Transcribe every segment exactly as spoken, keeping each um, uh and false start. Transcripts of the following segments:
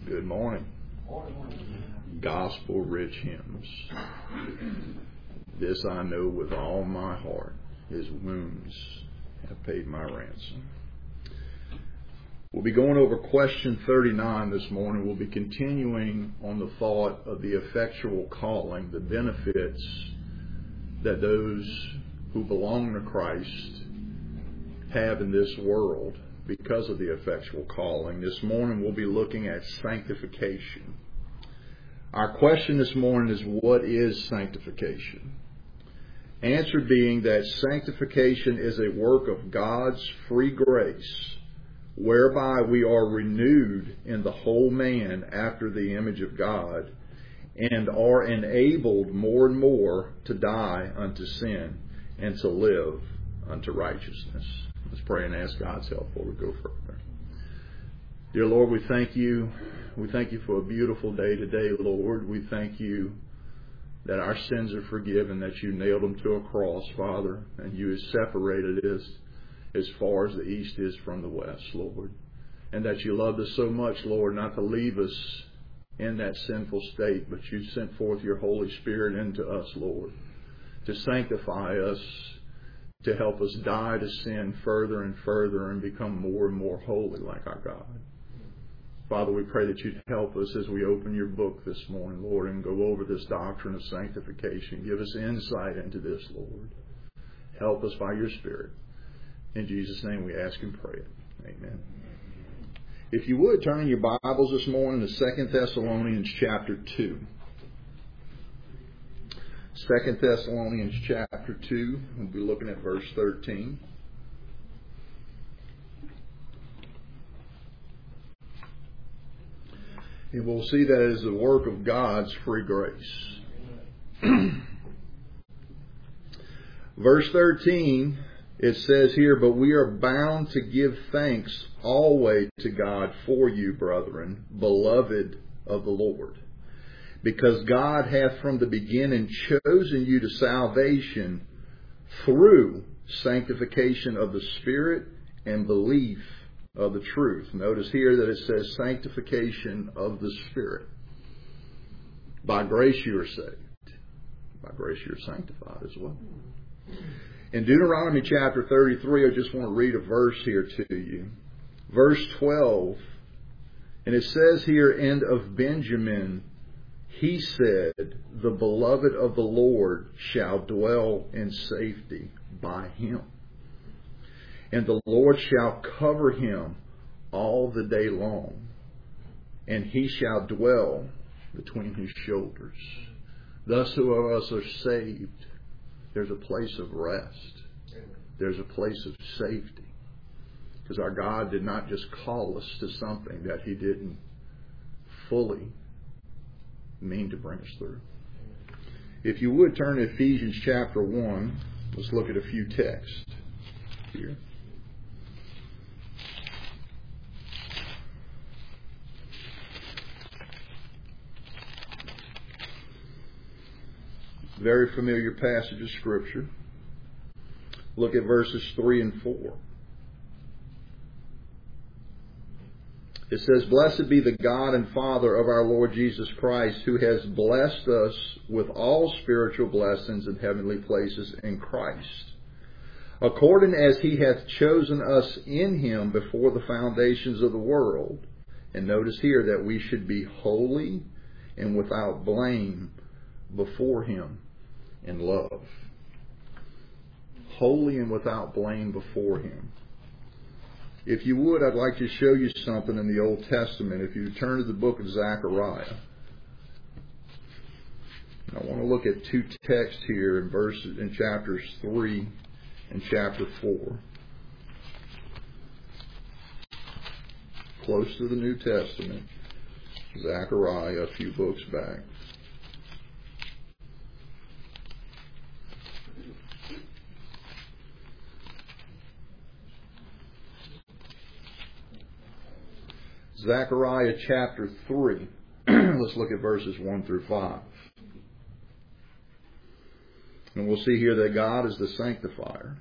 Good morning. Gospel-rich hymns. This I know with all my heart, His wounds have paid my ransom. We'll be going over question thirty-nine this morning. We'll be continuing on the thought of the effectual calling, the benefits that those who belong to Christ have in this world because of the effectual calling. This morning we'll be looking at sanctification. Our question this morning is, what is sanctification? Answer being that sanctification is a work of God's free grace, whereby we are renewed in the whole man after the image of God, and are enabled more and more to die unto sin and to live unto righteousness. Let's pray and ask God's help before we go further. Dear Lord, we thank you. We thank you for a beautiful day today, Lord. We thank you that our sins are forgiven, that you nailed them to a cross, Father, and you have separated us as far as the east is from the west, Lord. And that you loved us so much, Lord, not to leave us in that sinful state, but you sent forth your Holy Spirit into us, Lord, to sanctify us, to help us die to sin further and further and become more and more holy like our God. Father, we pray that you'd help us as we open your book this morning, Lord, and go over this doctrine of sanctification. Give us insight into this, Lord. Help us by your Spirit. In Jesus' name we ask and pray it. Amen. If you would, turn in your Bibles this morning to Second Thessalonians chapter two. Second Thessalonians chapter two, we'll be looking at verse thirteen. And we'll see that it is the work of God's free grace. Verse thirteen, it says here, "But we are bound to give thanks always to God for you, brethren, beloved of the Lord. Because God hath from the beginning chosen you to salvation through sanctification of the Spirit and belief of the truth." Notice here that it says sanctification of the Spirit. By grace you are saved. By grace you are sanctified as well. In Deuteronomy chapter thirty-three, I just want to read a verse here to you. Verse twelve, and it says here, "And of Benjamin he said, the beloved of the Lord shall dwell in safety by him. And the Lord shall cover him all the day long, and he shall dwell between his shoulders." Thus, who of us are saved, there's a place of rest. There's a place of safety. Because our God did not just call us to something that he didn't fully mean to bring us through. If you would turn to Ephesians chapter one, let's look at a few texts here. Very familiar passage of Scripture. Look at verses three and four. It says, "Blessed be the God and Father of our Lord Jesus Christ, who has blessed us with all spiritual blessings in heavenly places in Christ, according as he hath chosen us in him before the foundations of the world." And notice here that we should be holy and without blame before him in love. Holy and without blame before him. If you would, I'd like to show you something in the Old Testament. If you turn to the book of Zechariah. I want to look at two texts here in verses in chapters three and chapter four. Close to the New Testament. Zechariah, a few books back. Zechariah chapter three. Let's look at verses one through five. And we'll see here that God is the sanctifier.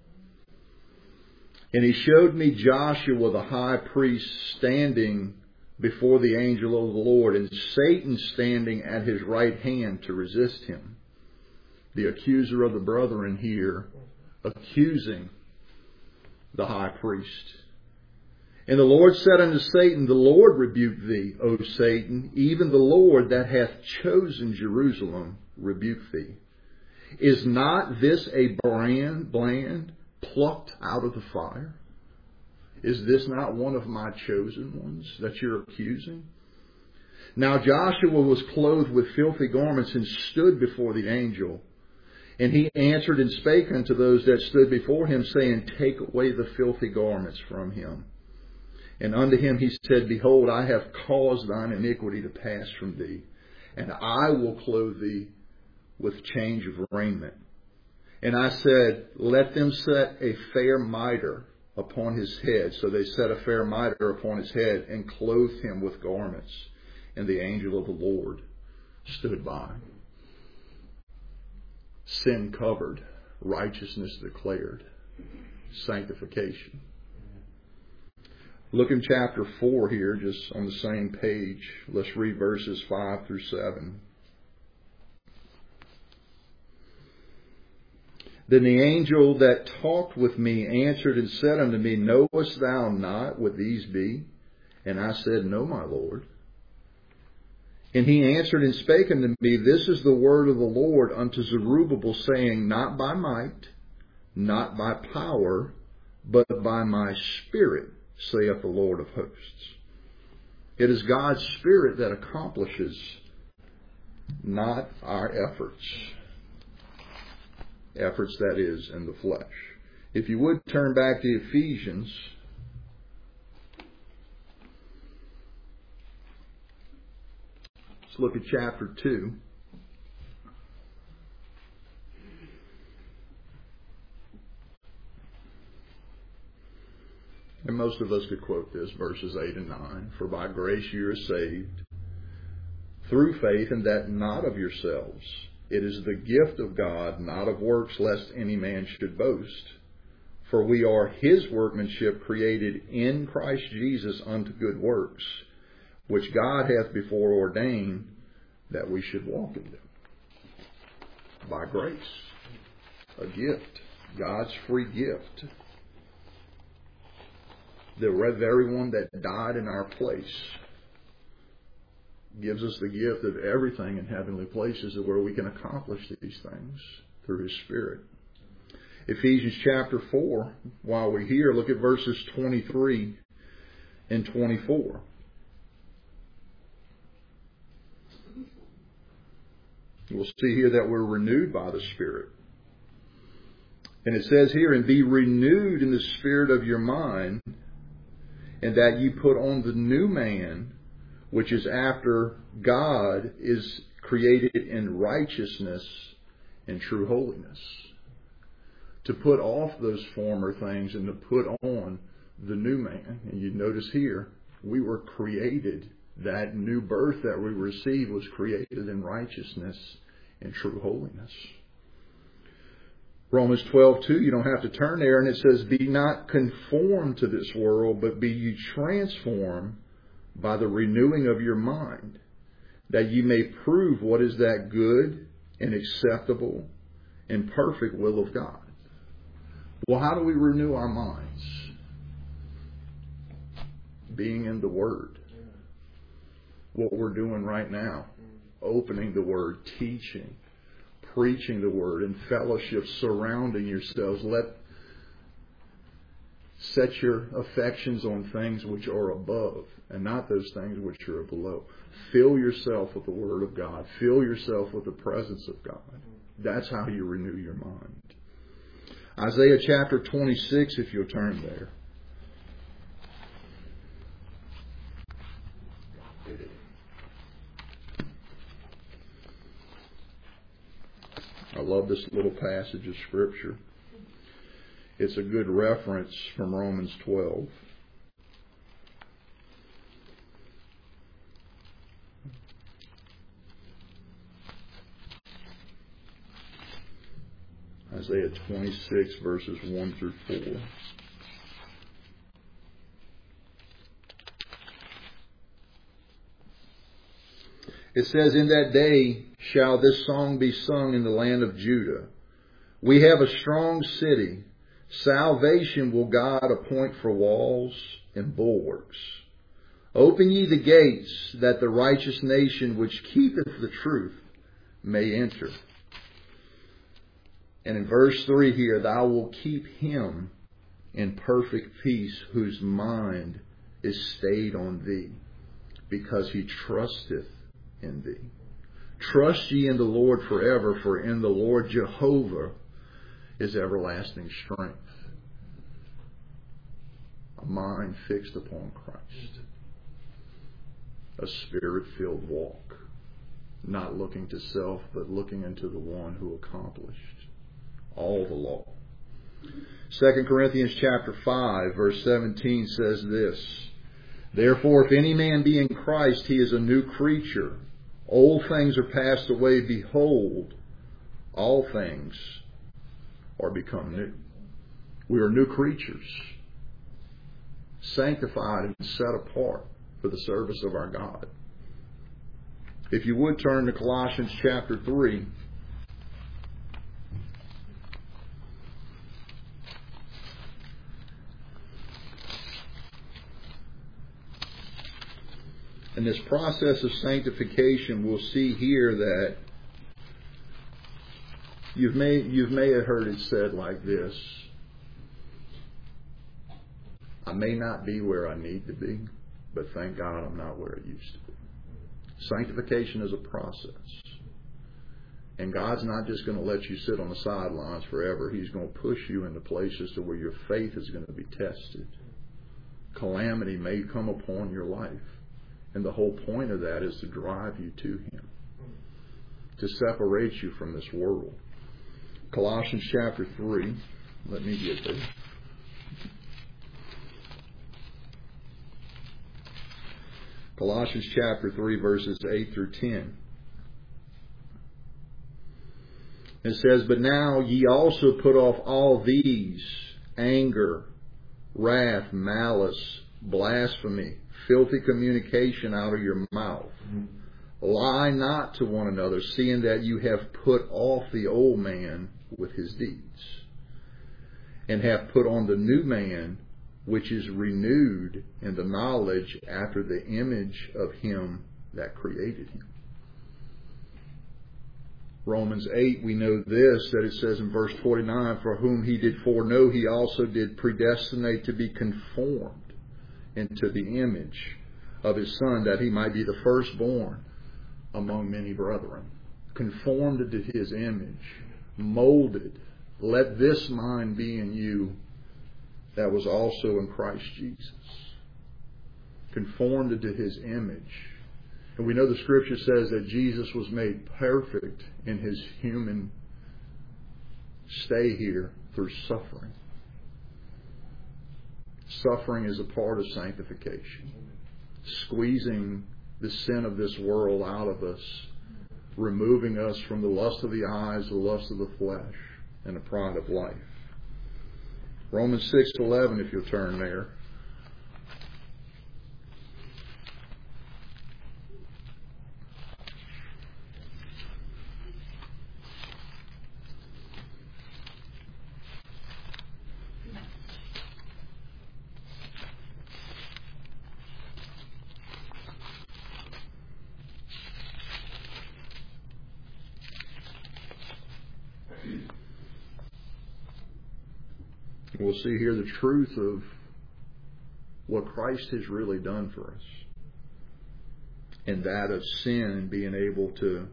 "And he showed me Joshua the high priest standing before the angel of the Lord, and Satan standing at his right hand to resist him. The accuser of the brethren here, accusing the high priest. And the Lord said unto Satan, the Lord rebuke thee, O Satan, even the Lord that hath chosen Jerusalem rebuke thee. Is not this a brand, bland plucked out of the fire? Is this not one of my chosen ones that you're accusing? Now Joshua was clothed with filthy garments and stood before the angel. And he answered and spake unto those that stood before him, saying, Take away the filthy garments from him. And unto him he said, Behold, I have caused thine iniquity to pass from thee, and I will clothe thee with change of raiment. And I said, Let them set a fair mitre upon his head. So they set a fair mitre upon his head, and clothed him with garments. And the angel of the Lord stood by. Sin covered, righteousness declared, sanctification. Look in chapter four here, just on the same page. Let's read verses five through seven. Then the angel that talked with me answered and said unto me, Knowest thou not what these be? And I said, No, my Lord. And he answered and spake unto me, This is the word of the Lord unto Zerubbabel, saying, Not by might, not by power, but by my Spirit, saith the Lord of hosts. It is God's Spirit that accomplishes, not our efforts. Efforts, that is, in the flesh. If you would turn back to Ephesians. Let's look at chapter two. And most of us could quote this, verses eight and nine. For by grace you are saved, through faith, and that not of yourselves. It is the gift of God, not of works, lest any man should boast. For we are his workmanship, created in Christ Jesus unto good works, which God hath before ordained that we should walk in them. By grace. A gift. God's free gift. The very one that died in our place gives us the gift of everything in heavenly places where we can accomplish these things through His Spirit. Ephesians chapter four, while we're here, look at verses twenty-three and twenty-four. We'll see here that we're renewed by the Spirit. And it says here, and be renewed in the spirit of your mind, and that you put on the new man, which is after God is created in righteousness and true holiness. To put off those former things and to put on the new man. And you notice here, we were created. That new birth that we received was created in righteousness and true holiness. Romans twelve two, you don't have to turn there, and it says, be not conformed to this world, but be ye transformed by the renewing of your mind, that ye may prove what is that good and acceptable and perfect will of God. Well, how do we renew our minds? Being in the Word. What we're doing right now. Opening the Word, teaching, preaching the Word, and fellowship, surrounding yourselves. Let set your affections on things which are above and not those things which are below. Fill yourself with the Word of God. Fill yourself with the presence of God. That's how you renew your mind. Isaiah chapter twenty-six, if you'll turn there. I love this little passage of Scripture. It's a good reference from Romans twelve. Isaiah twenty-six, verses one through four. It says, in that day shall this song be sung in the land of Judah. We have a strong city. Salvation will God appoint for walls and bulwarks. Open ye the gates, that the righteous nation which keepeth the truth may enter. And in verse three here, thou wilt keep him in perfect peace, whose mind is stayed on thee, because he trusteth in thee. Trust ye in the Lord forever, for in the Lord Jehovah is everlasting strength. A mind fixed upon Christ. A spirit-filled walk. Not looking to self, but looking into the one who accomplished all the law. Second Corinthians chapter five, verse seventeen says this, therefore, if any man be in Christ, he is a new creature. Old things are passed away. Behold, all things are become new. We are new creatures, sanctified and set apart for the service of our God. If you would turn to Colossians chapter three. In this process of sanctification, we'll see here that you've may, you've may have heard it said like this, I may not be where I need to be, but thank God I'm not where I used to be. Sanctification is a process. And God's not just going to let you sit on the sidelines forever. He's going to push you into places to where your faith is going to be tested. Calamity may come upon your life. And the whole point of that is to drive you to Him, to separate you from this world. Colossians chapter three. Let me get there. Colossians chapter three, verses eight through ten. It says, but now ye also put off all these, anger, wrath, malice, blasphemy, filthy communication out of your mouth. Mm-hmm. Lie not to one another, seeing that you have put off the old man with his deeds, and have put on the new man, which is renewed in the knowledge after the image of him that created him. Romans eight, we know this, that it says in verse forty-nine, for whom he did foreknow, he also did predestinate to be conformed into the image of his Son, that he might be the firstborn among many brethren. Conformed into his image, molded. Let this mind be in you that was also in Christ Jesus. Conformed into his image. And we know the Scripture says that Jesus was made perfect in his human stay here through suffering. Suffering is a part of sanctification. Squeezing the sin of this world out of us. Removing us from the lust of the eyes, the lust of the flesh, and the pride of life. Romans six eleven, if you'll turn there. We'll see here the truth of what Christ has really done for us. And that of sin being able to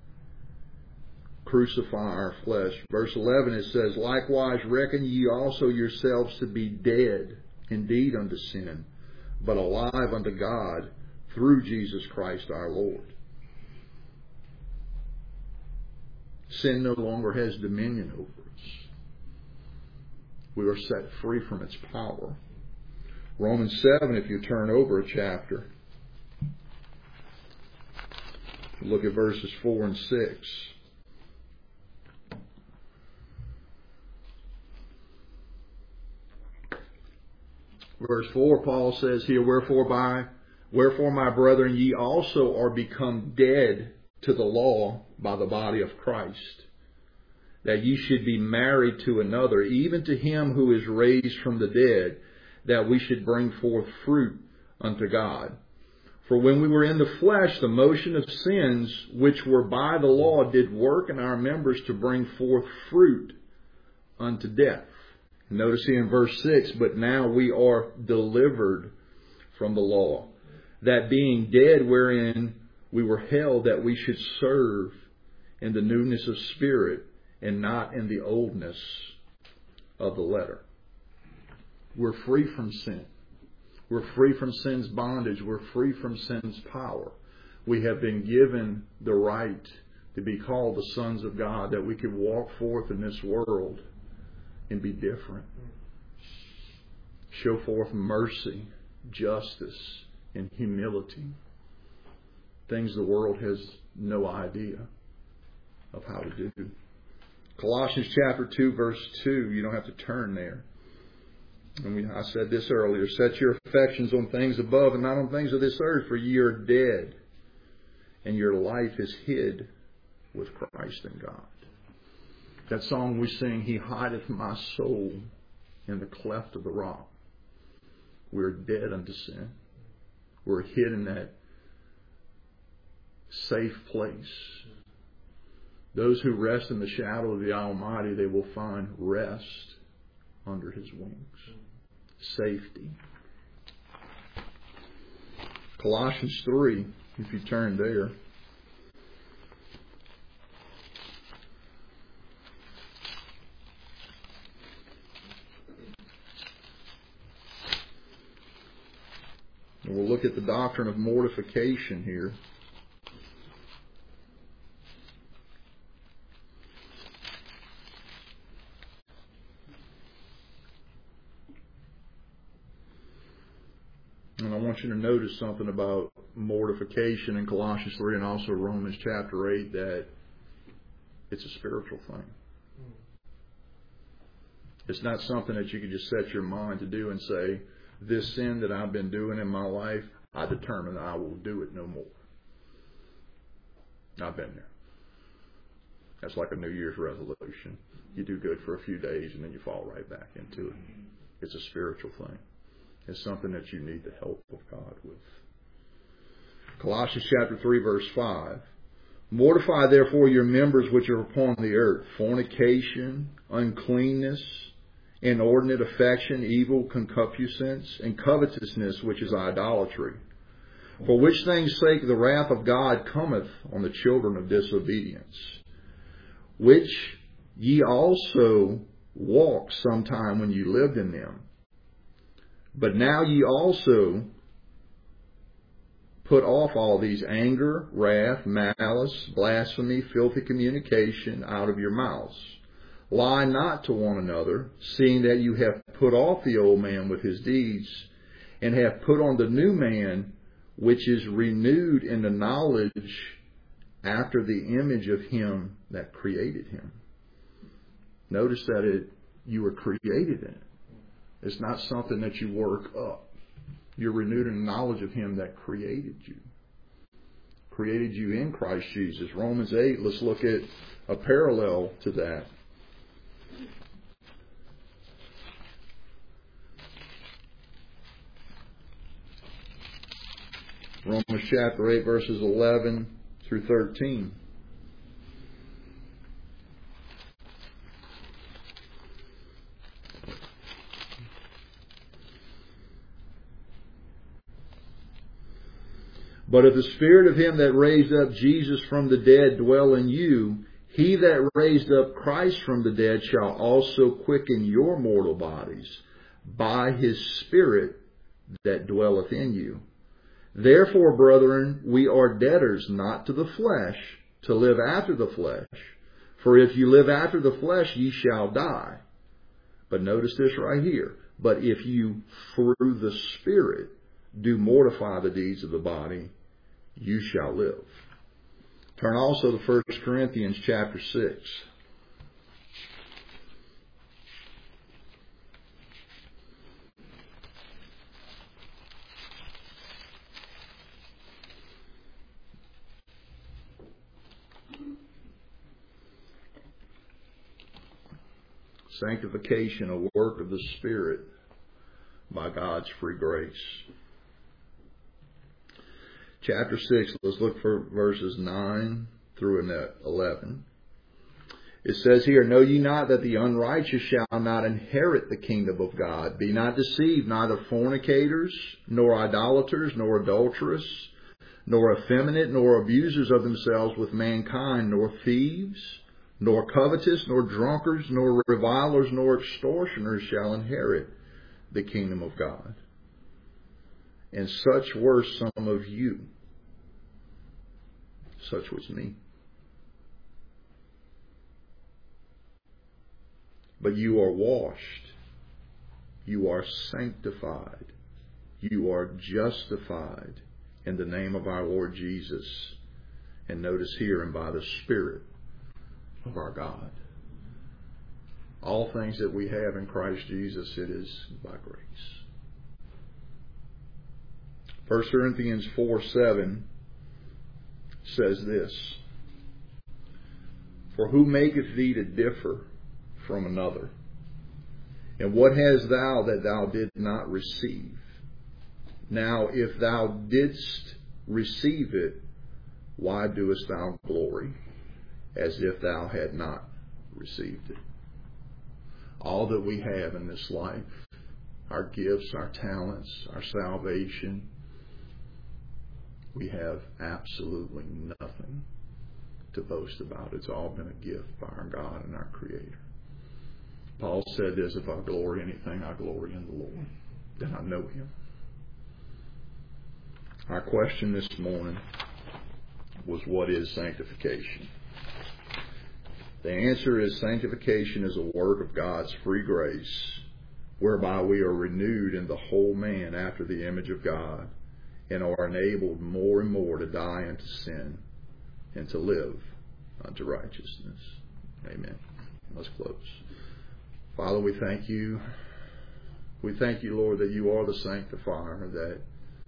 crucify our flesh. Verse eleven, it says, likewise reckon ye also yourselves to be dead indeed unto sin, but alive unto God through Jesus Christ our Lord. Sin no longer has dominion over us. We are set free from its power. Romans seven, if you turn over a chapter, look at verses four and six. Verse four, Paul says here, wherefore by Wherefore, my brethren, ye also are become dead to the law by the body of Christ, that ye should be married to another, even to him who is raised from the dead, that we should bring forth fruit unto God. For when we were in the flesh, the motion of sins which were by the law did work in our members to bring forth fruit unto death. Notice here in verse six, but now we are delivered from the law, that being dead wherein we were held, that we should serve in the newness of spirit and not in the oldness of the letter. We're free from sin. We're free from sin's bondage. We're free from sin's power. We have been given the right to be called the sons of God, that we could walk forth in this world and be different. Show forth mercy, justice, and humility. Things the world has no idea of how to do. Colossians chapter two, verse two. You don't have to turn there. And we, I said this earlier. Set your affections on things above and not on things of this earth, for ye are dead, and your life is hid with Christ in God. That song we sing, He hideth my soul in the cleft of the rock. We're dead unto sin. We're hid in that safe place. Those who rest in the shadow of the Almighty, they will find rest under His wings. Safety. Colossians three, if you turn there. And we'll look at the doctrine of mortification here. And I want you to notice something about mortification in Colossians three and also Romans chapter eight, that it's a spiritual thing. It's not something that you can just set your mind to do and say, this sin that I've been doing in my life, I determine I will do it no more. I've been there. That's like a New Year's resolution. You do good for a few days and then you fall right back into it. It's a spiritual thing. It's something that you need the help of God with. Colossians chapter three, verse five. Mortify therefore your members which are upon the earth, fornication, uncleanness, inordinate affection, evil concupiscence, and covetousness, which is idolatry. For which things' sake the wrath of God cometh on the children of disobedience, which ye also walked sometime when you lived in them. But now ye also put off all these: anger, wrath, malice, blasphemy, filthy communication out of your mouths. Lie not to one another, seeing that you have put off the old man with his deeds, and have put on the new man, which is renewed in the knowledge after the image of Him that created him. Notice that it you were created in it. It's not something that you work up. You're renewed in the knowledge of Him that created you. Created you in Christ Jesus. Romans eight, let's look at a parallel to that. Romans chapter eight, verses eleven through thirteen. But if the Spirit of Him that raised up Jesus from the dead dwell in you, He that raised up Christ from the dead shall also quicken your mortal bodies by His Spirit that dwelleth in you. Therefore, brethren, we are debtors not to the flesh, to live after the flesh. For if you live after the flesh, ye shall die. But notice this right here. But if you, through the Spirit, do mortify the deeds of the body, you shall live. Turn also to First Corinthians chapter six. Sanctification, a work of the Spirit by God's free grace. Chapter six, let's look for verses nine through eleven. It says here, Know ye not that the unrighteous shall not inherit the kingdom of God? Be not deceived, neither fornicators, nor idolaters, nor adulterers, nor effeminate, nor abusers of themselves with mankind, nor thieves, nor covetous, nor drunkards, nor revilers, nor extortioners shall inherit the kingdom of God. And such were some of you. Such was me. But you are washed, you are sanctified, you are justified in the name of our Lord Jesus. And notice here, and by the Spirit of our God. All things that we have in Christ Jesus, it is by grace. First Corinthians four seven says this, For who maketh thee to differ from another? And what hast thou that thou didst not receive? Now if thou didst receive it, why doest thou glory as if thou had not received it? All that we have in this life, our gifts, our talents, our salvation, we have absolutely nothing to boast about. It's all been a gift by our God and our Creator. Paul said this, if I glory in anything, I glory in the Lord, that I know Him. Our question this morning was, what is sanctification? The answer is, sanctification is a work of God's free grace, whereby we are renewed in the whole man after the image of God, and are enabled more and more to die unto sin and to live unto righteousness. Amen. Let's close. Father, we thank you. We thank you, Lord, that you are the sanctifier, that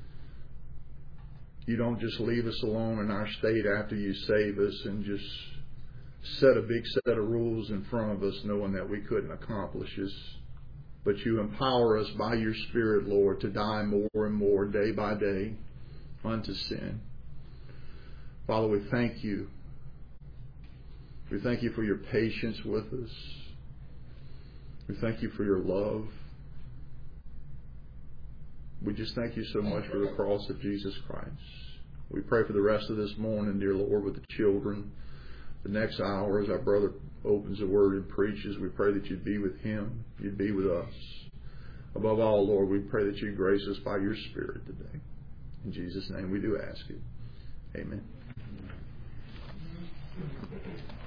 you don't just leave us alone in our state after you save us and just set a big set of rules in front of us knowing that we couldn't accomplish this. But you empower us by your Spirit, Lord, to die more and more day by day unto sin. Father, we thank you. We thank you for your patience with us. We thank you for your love. We just thank you so much for the cross of Jesus Christ. We pray for the rest of this morning, dear Lord, with the children. The next hour, as our brother opens the Word and preaches, we pray that you'd be with him, you'd be with us. Above all, Lord, we pray that you'd grace us by your Spirit today. In Jesus' name we do ask it. Amen.